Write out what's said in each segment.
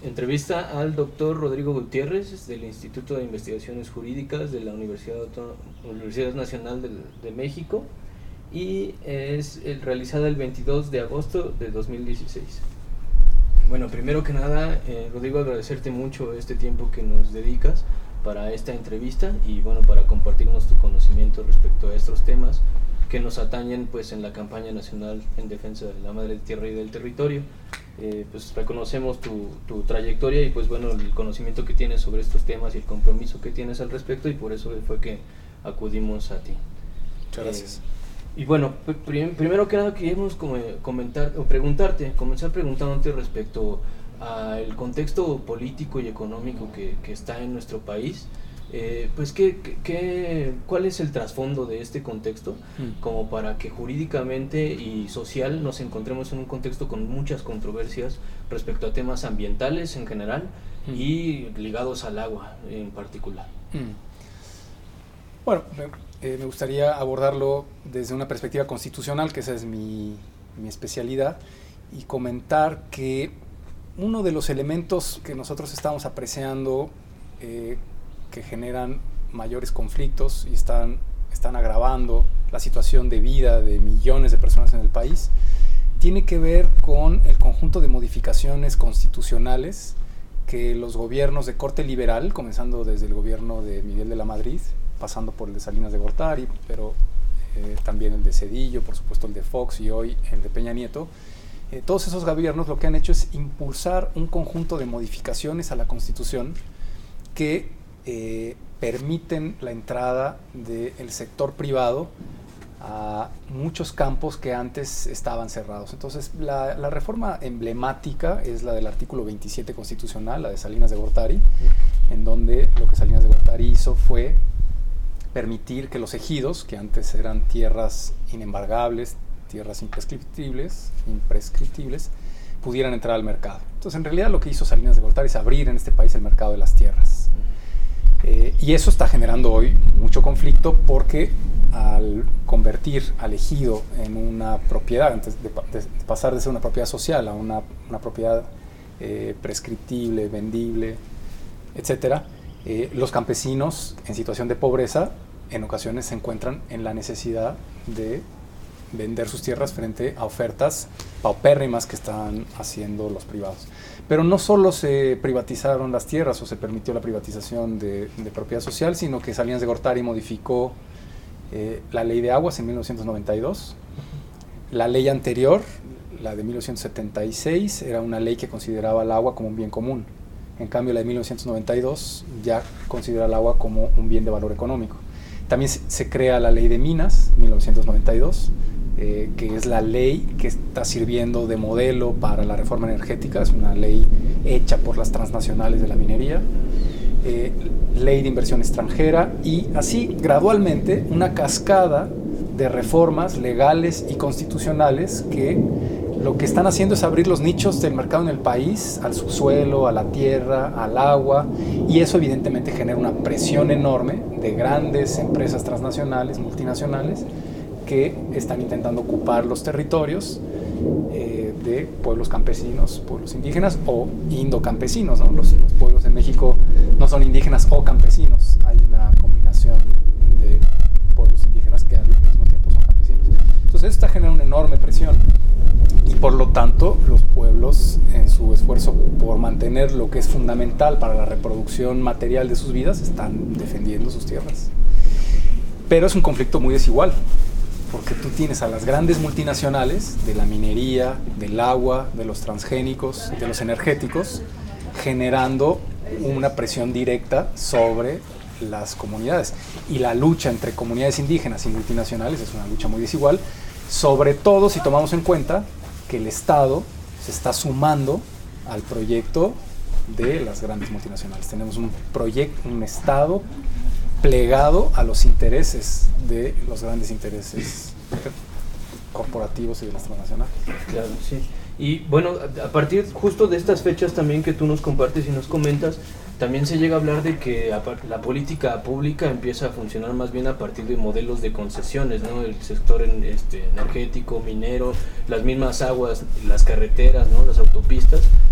Entrevista al doctor Rodrigo Gutiérrez del Instituto de Investigaciones Jurídicas de la Universidad Nacional de México, y es realizada el 22 de agosto de 2016. Bueno, primero que nada, Rodrigo, agradecerte mucho este tiempo que nos dedicas para esta entrevista y bueno, para compartirnos tu conocimiento respecto a estos temas que nos atañen pues en la campaña nacional en defensa de la madre tierra y del territorio. Pues reconocemos tu trayectoria y pues bueno, el conocimiento que tienes sobre estos temas y el compromiso que tienes al respecto, y por eso fue que acudimos a ti. Muchas gracias. Y bueno, primero que nada queríamos comenzar preguntándote respecto al contexto político y económico que está en nuestro país. Pues ¿cuál es el trasfondo de este contexto? Como para que jurídicamente y social nos encontremos en un contexto con muchas controversias respecto a temas ambientales en general y ligados al agua en particular. Bueno, me gustaría abordarlo desde una perspectiva constitucional, que esa es mi especialidad, y comentar que uno de los elementos que nosotros estamos apreciando que generan mayores conflictos y están agravando la situación de vida de millones de personas en el país, tiene que ver con el conjunto de modificaciones constitucionales que los gobiernos de corte liberal, comenzando desde el gobierno de Miguel de la Madrid, pasando por el de Salinas de Gortari, pero también el de Zedillo, por supuesto el de Fox y hoy el de Peña Nieto, todos esos gobiernos lo que han hecho es impulsar un conjunto de modificaciones a la Constitución que permiten la entrada del sector privado a muchos campos que antes estaban cerrados. Entonces, la reforma emblemática es la del artículo 27 constitucional, la de Salinas de Gortari, en donde lo que Salinas de Gortari hizo fue permitir que los ejidos, que antes eran tierras inembargables, tierras imprescriptibles, pudieran entrar al mercado. Entonces, en realidad lo que hizo Salinas de Gortari es abrir en este país el mercado de las tierras. Y eso está generando hoy mucho conflicto porque al convertir al ejido en una propiedad, antes de pasar de ser una propiedad social a una propiedad prescriptible, vendible, etc., los campesinos en situación de pobreza en ocasiones se encuentran en la necesidad de vender sus tierras frente a ofertas paupérrimas que están haciendo los privados. Pero no solo se privatizaron las tierras o se permitió la privatización de propiedad social, sino que Salinas de Gortari modificó la ley de aguas en 1992. La ley anterior, la de 1976, era una ley que consideraba el agua como un bien común. En cambio, la de 1992 ya considera el agua como un bien de valor económico. También se crea la ley de minas, 1992, que es la ley que está sirviendo de modelo para la reforma energética. Es una ley hecha por las transnacionales de la minería, ley de inversión extranjera, y así gradualmente una cascada de reformas legales y constitucionales que lo que están haciendo es abrir los nichos del mercado en el país, al subsuelo, a la tierra, al agua, y eso evidentemente genera una presión enorme de grandes empresas transnacionales, multinacionales, que están intentando ocupar los territorios de pueblos campesinos, pueblos indígenas o indocampesinos, ¿no? Los pueblos en México no son indígenas o campesinos, hay una combinación de pueblos indígenas que al mismo tiempo son campesinos. Entonces esto está generando una enorme presión y por lo tanto los pueblos, en su esfuerzo por mantener lo que es fundamental para la reproducción material de sus vidas, están defendiendo sus tierras. Pero es un conflicto muy desigual, porque tú tienes a las grandes multinacionales de la minería, del agua, de los transgénicos, de los energéticos, generando una presión directa sobre las comunidades. Y la lucha entre comunidades indígenas y multinacionales es una lucha muy desigual, sobre todo si tomamos en cuenta que el Estado se está sumando al proyecto de las grandes multinacionales. Tenemos un Estado plegado a los intereses de los grandes intereses corporativos y de las transnacionales. Claro, sí. Y bueno, a partir justo de estas fechas también que tú nos compartes y nos comentas, también se llega a hablar de que la política pública empieza a funcionar más bien a partir de modelos de concesiones, ¿no? El sector energético, minero, las mismas aguas, las carreteras, ¿no? Las autopistas, se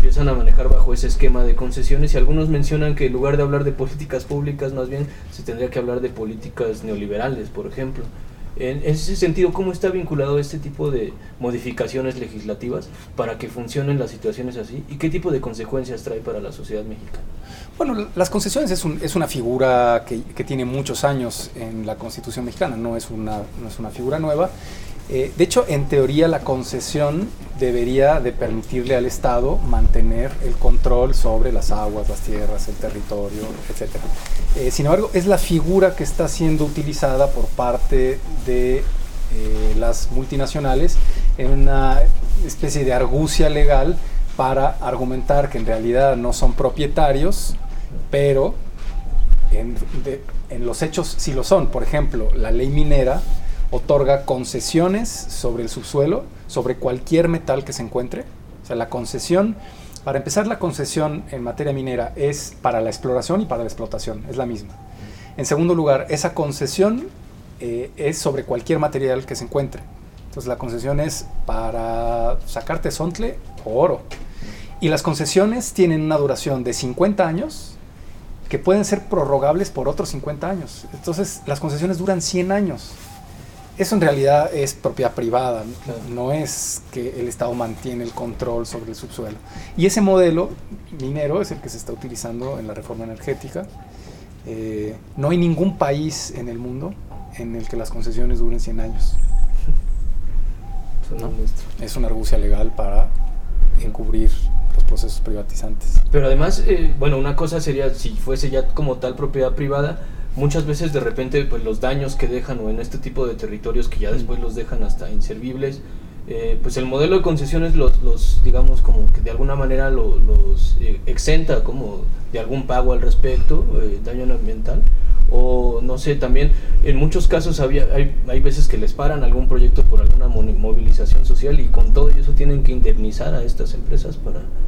empiezan a manejar bajo ese esquema de concesiones, y algunos mencionan que en lugar de hablar de políticas públicas, más bien se tendría que hablar de políticas neoliberales, por ejemplo. En ese sentido, ¿cómo está vinculado este tipo de modificaciones legislativas para que funcionen las situaciones así? ¿Y qué tipo de consecuencias trae para la sociedad mexicana? Bueno, las concesiones es una figura que tiene muchos años en la Constitución mexicana, no es una figura nueva. De hecho, en teoría, la concesión debería de permitirle al Estado mantener el control sobre las aguas, las tierras, el territorio, etc. Sin embargo, es la figura que está siendo utilizada por parte de las multinacionales en una especie de argucia legal para argumentar que en realidad no son propietarios, pero en los hechos sí lo son. Por ejemplo, la ley minera otorga concesiones sobre el subsuelo, sobre cualquier metal que se encuentre. O sea, la concesión, para empezar, la concesión en materia minera es para la exploración y para la explotación, es la misma. En segundo lugar, esa concesión es sobre cualquier material que se encuentre. Entonces, la concesión es para sacar tezontle o oro. Y las concesiones tienen una duración de 50 años que pueden ser prorrogables por otros 50 años. Entonces, las concesiones duran 100 años. Eso en realidad es propiedad privada, no es que el Estado mantiene el control sobre el subsuelo. Y ese modelo minero es el que se está utilizando en la reforma energética. No hay ningún país en el mundo en el que las concesiones duren 100 años. ¿No? Es una argucia legal para encubrir los procesos privatizantes. Pero además, bueno, una cosa sería si fuese ya como tal propiedad privada. Muchas veces de repente pues los daños que dejan o en este tipo de territorios que ya después los dejan hasta inservibles, pues el modelo de concesiones los digamos como que de alguna manera los exenta como de algún pago al respecto, daño ambiental, o no sé, también en muchos casos hay veces que les paran algún proyecto por alguna movilización social y con todo eso tienen que indemnizar a estas empresas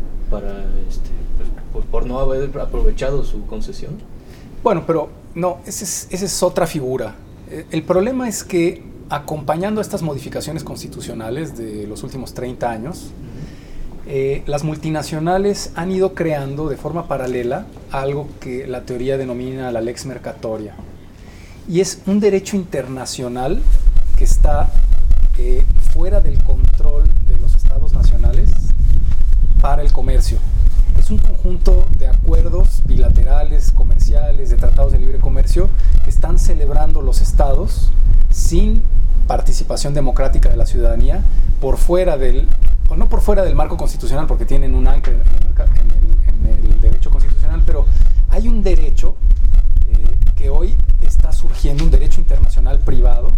por no haber aprovechado su concesión. Bueno, pero no, esa es otra figura. El problema es que acompañando a estas modificaciones constitucionales de los últimos 30 años, las multinacionales han ido creando de forma paralela algo que la teoría denomina la lex mercatoria. Y es un derecho internacional que está fuera del control de los estados nacionales para el comercio. Es un conjunto de acuerdos bilaterales, comerciales, de tratados de libre comercio que están celebrando los estados sin participación democrática de la ciudadanía, no por fuera del marco constitucional, porque tienen un ancla en el derecho constitucional, pero hay un derecho que hoy está surgiendo, un derecho internacional privado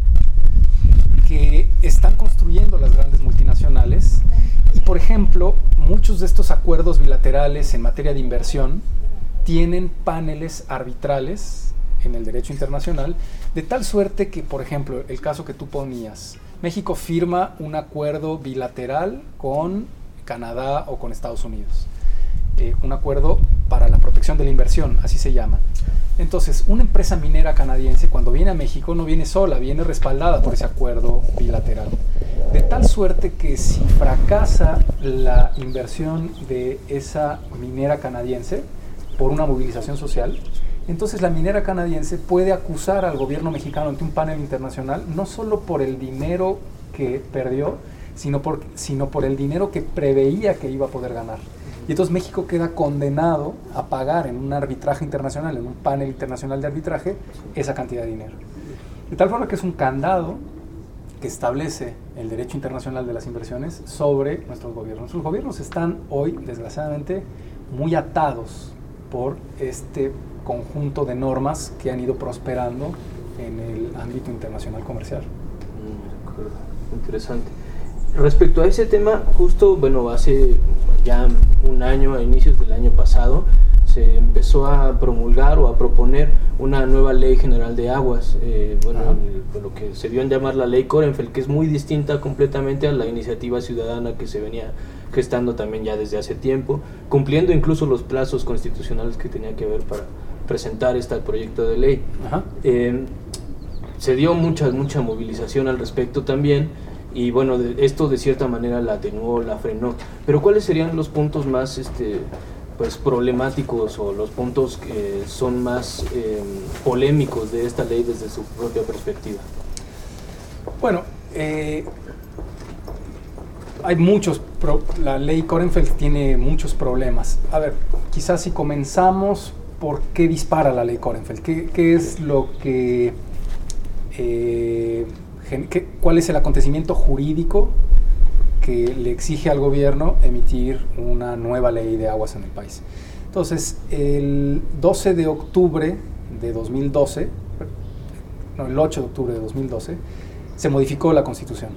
que están construyendo las grandes multinacionales. Y, por ejemplo, muchos de estos acuerdos bilaterales en materia de inversión tienen paneles arbitrales en el derecho internacional, de tal suerte que, por ejemplo, el caso que tú ponías, México firma un acuerdo bilateral con Canadá o con Estados Unidos, un acuerdo para la protección de la inversión, así se llama. Entonces, una empresa minera canadiense cuando viene a México no viene sola, viene respaldada por ese acuerdo bilateral. De tal suerte que si fracasa la inversión de esa minera canadiense por una movilización social, entonces la minera canadiense puede acusar al gobierno mexicano ante un panel internacional, no solo por el dinero que perdió, sino por el dinero que preveía que iba a poder ganar. Y entonces México queda condenado a pagar en un arbitraje internacional, en un panel internacional de arbitraje, esa cantidad de dinero. De tal forma que es un candado que establece el derecho internacional de las inversiones sobre nuestros gobiernos. Nuestros gobiernos están hoy, desgraciadamente, muy atados por este conjunto de normas que han ido prosperando en el ámbito internacional comercial. Interesante. Respecto a ese tema, justo, bueno, hace ya un año, a inicios del año pasado, se empezó a promulgar o a proponer una nueva ley general de aguas, lo que se dio en llamar la ley Korenfeld, que es muy distinta completamente a la iniciativa ciudadana que se venía gestando también ya desde hace tiempo, cumpliendo incluso los plazos constitucionales que tenía que haber para presentar este proyecto de ley. Se dio mucha movilización al respecto también, y bueno, esto de cierta manera la atenuó, la frenó. Pero ¿cuáles serían los puntos más pues problemáticos o los puntos que son más polémicos de esta ley desde su propia perspectiva? Bueno, hay muchos, la ley Kohrenfeld tiene muchos problemas. A ver, quizás si comenzamos, ¿por qué dispara la ley Kohrenfeld? ¿Qué es lo que, cuál es el acontecimiento jurídico que le exige al gobierno emitir una nueva ley de aguas en el país? Entonces, el 12 de octubre de 2012, no, el 8 de octubre de 2012, se modificó la Constitución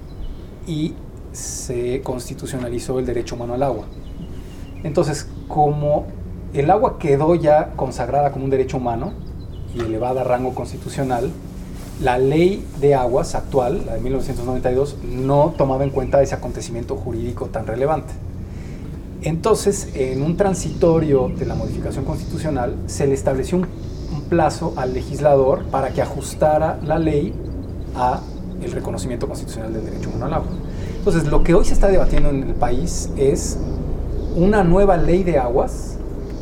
y se constitucionalizó el derecho humano al agua. Entonces, como el agua quedó ya consagrada como un derecho humano y elevada a rango constitucional, la ley de aguas actual, la de 1992, no tomaba en cuenta ese acontecimiento jurídico tan relevante. Entonces, en un transitorio de la modificación constitucional, se le estableció un plazo al legislador para que ajustara la ley a el reconocimiento constitucional del derecho humano al agua. Entonces, lo que hoy se está debatiendo en el país es una nueva ley de aguas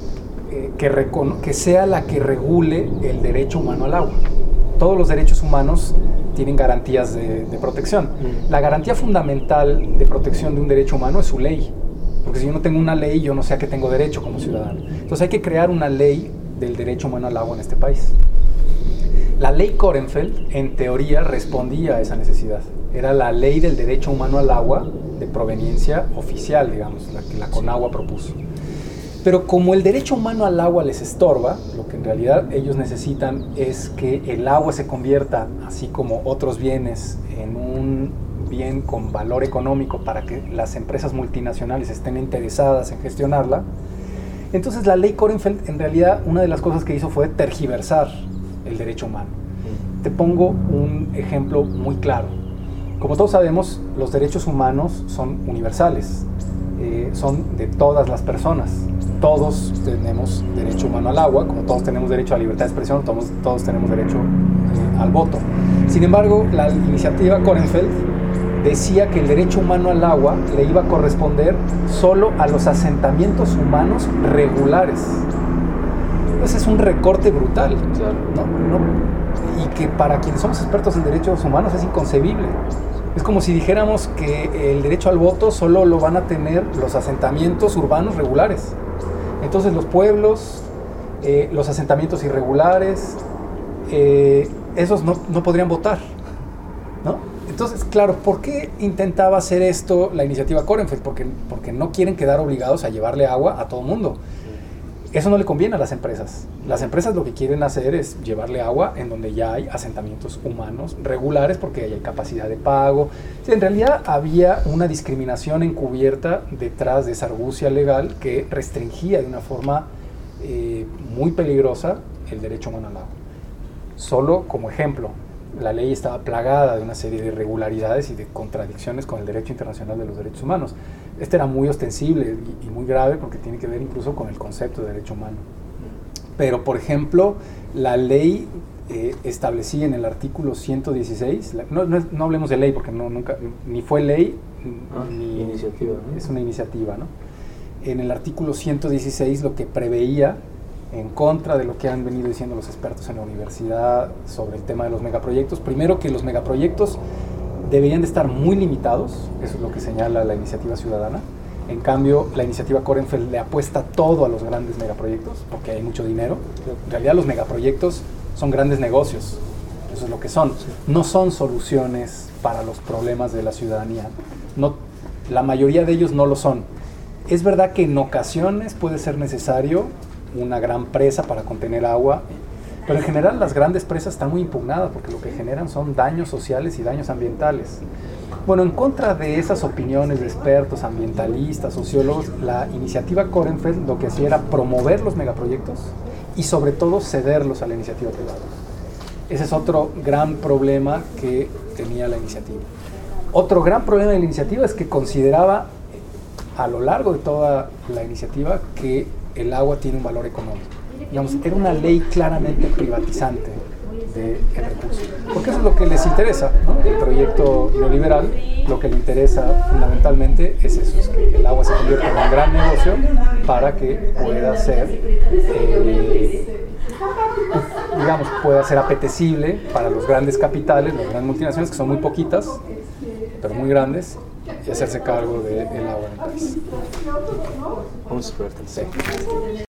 que sea la que regule el derecho humano al agua. Todos los derechos humanos tienen garantías de protección. La garantía fundamental de protección de un derecho humano es su ley, porque si yo no tengo una ley, yo no sé a qué tengo derecho como ciudadano. Entonces hay que crear una ley del derecho humano al agua en este país. La ley Kohrenfeld, en teoría, respondía a esa necesidad. Era la ley del derecho humano al agua de proveniencia oficial, digamos, la que la CONAGUA propuso. Pero como el derecho humano al agua les estorba, lo que en realidad ellos necesitan es que el agua se convierta, así como otros bienes, en un bien con valor económico para que las empresas multinacionales estén interesadas en gestionarla. Entonces la ley Kohrenfeld, en realidad, una de las cosas que hizo fue tergiversar el derecho humano. Te pongo un ejemplo muy claro. Como todos sabemos, los derechos humanos son universales, son de todas las personas. Todos tenemos derecho humano al agua, como todos tenemos derecho a la libertad de expresión, todos tenemos derecho al voto. Sin embargo, la iniciativa Kohrenfeld decía que el derecho humano al agua le iba a corresponder solo a los asentamientos humanos regulares. Ese es un recorte brutal, y que para quienes somos expertos en derechos humanos es inconcebible. Es como si dijéramos que el derecho al voto solo lo van a tener los asentamientos urbanos regulares. Entonces los pueblos, los asentamientos irregulares, esos no podrían votar, ¿no? Entonces, claro, ¿por qué intentaba hacer esto la iniciativa Kohrenfeld? Porque no quieren quedar obligados a llevarle agua a todo mundo. Eso no le conviene a las empresas. Las empresas lo que quieren hacer es llevarle agua en donde ya hay asentamientos humanos regulares porque ahí hay capacidad de pago. En realidad había una discriminación encubierta detrás de esa argucia legal que restringía de una forma muy peligrosa el derecho humano al agua. Solo como ejemplo, la ley estaba plagada de una serie de irregularidades y de contradicciones con el derecho internacional de los derechos humanos. Este era muy ostensible y muy grave porque tiene que ver incluso con el concepto de derecho humano. Pero, por ejemplo, la ley establecía en el artículo 116, no hablemos de ley porque nunca, ni fue ley, ni iniciativa, ¿no? Es una iniciativa, ¿no? En el artículo 116 lo que preveía, en contra de lo que han venido diciendo los expertos en la universidad sobre el tema de los megaproyectos, primero que los megaproyectos deberían de estar muy limitados, eso es lo que señala la iniciativa ciudadana. En cambio, la iniciativa Kohrenfeld le apuesta todo a los grandes megaproyectos, porque hay mucho dinero. En realidad los megaproyectos son grandes negocios, eso es lo que son. No son soluciones para los problemas de la ciudadanía, la mayoría de ellos no lo son. Es verdad que en ocasiones puede ser necesario una gran presa para contener agua, pero en general las grandes presas están muy impugnadas porque lo que generan son daños sociales y daños ambientales. Bueno, en contra de esas opiniones de expertos, ambientalistas, sociólogos, la iniciativa Kohrenfeld lo que hacía era promover los megaproyectos y sobre todo cederlos a la iniciativa privada. Ese es otro gran problema que tenía la iniciativa. Otro gran problema de la iniciativa es que consideraba a lo largo de toda la iniciativa que el agua tiene un valor económico. Digamos, era una ley claramente privatizante. del recurso. Porque eso es lo que les interesa, ¿no? El proyecto neoliberal, lo que le interesa fundamentalmente es eso, es que el agua se convierta en un gran negocio para que pueda ser, digamos, pueda ser apetecible para los grandes capitales, las grandes multinacionales, que son muy poquitas, pero muy grandes, y hacerse cargo del agua en el país. Vamos a esperar. Sí.